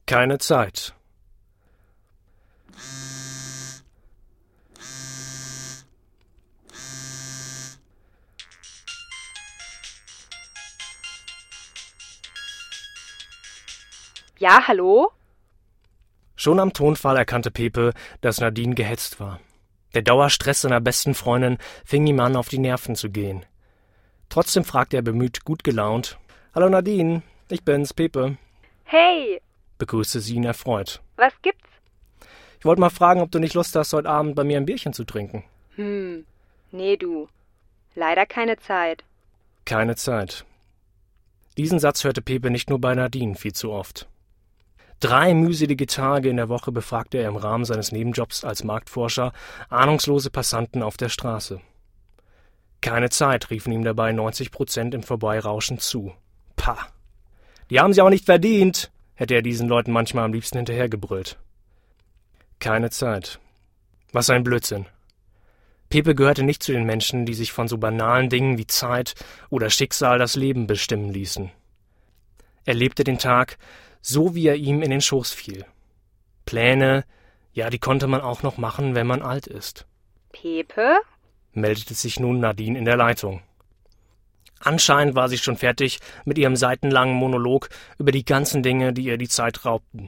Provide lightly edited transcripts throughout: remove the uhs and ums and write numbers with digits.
Keine Zeit. Ja, hallo? Schon am Tonfall erkannte Pepe, dass Nadine gehetzt war. Der Dauerstress seiner besten Freundin fing ihm an, auf die Nerven zu gehen. Trotzdem fragte er bemüht, gut gelaunt: »Hallo Nadine, ich bin's, Pepe«, Hey, begrüßte sie ihn erfreut. was gibt's? »Ich wollte mal fragen, ob du nicht Lust hast, heute Abend bei mir ein Bierchen zu trinken.« Nee, du. Leider keine Zeit. Keine Zeit. Diesen Satz hörte Pepe nicht nur bei Nadine viel zu oft. 3 mühselige Tage in der Woche befragte er im Rahmen seines Nebenjobs als Marktforscher ahnungslose Passanten auf der Straße. Keine Zeit, riefen ihm dabei 90% im Vorbeirauschen zu. Pah! Die haben sie auch nicht verdient, hätte er diesen Leuten manchmal am liebsten hinterhergebrüllt. Keine Zeit. Was ein Blödsinn. Pepe gehörte nicht zu den Menschen, die sich von so banalen Dingen wie Zeit oder Schicksal das Leben bestimmen ließen. Er lebte den Tag, so wie er ihm in den Schoß fiel. Pläne, ja, die konnte man auch noch machen, wenn man alt ist. Pepe? Meldete sich nun Nadine in der Leitung. Anscheinend war sie schon fertig mit ihrem seitenlangen Monolog über die ganzen Dinge, die ihr die Zeit raubten.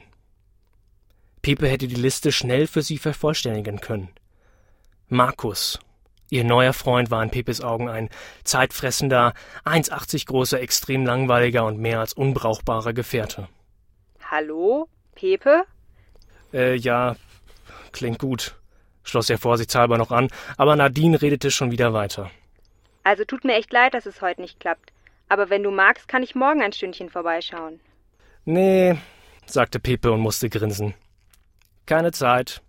Pepe hätte die Liste schnell für sie vervollständigen können. Markus, ihr neuer Freund, war in Pepes Augen ein zeitfressender, 1,80 großer, extrem langweiliger und mehr als unbrauchbarer Gefährte. Hallo? Pepe? Ja, klingt gut, schloss er vorsichtshalber noch an, aber Nadine redete schon wieder weiter. Also tut mir echt leid, dass es heute nicht klappt. Aber wenn du magst, kann ich morgen ein Stündchen vorbeischauen. Nee, sagte Pepe und musste grinsen. Keine Zeit.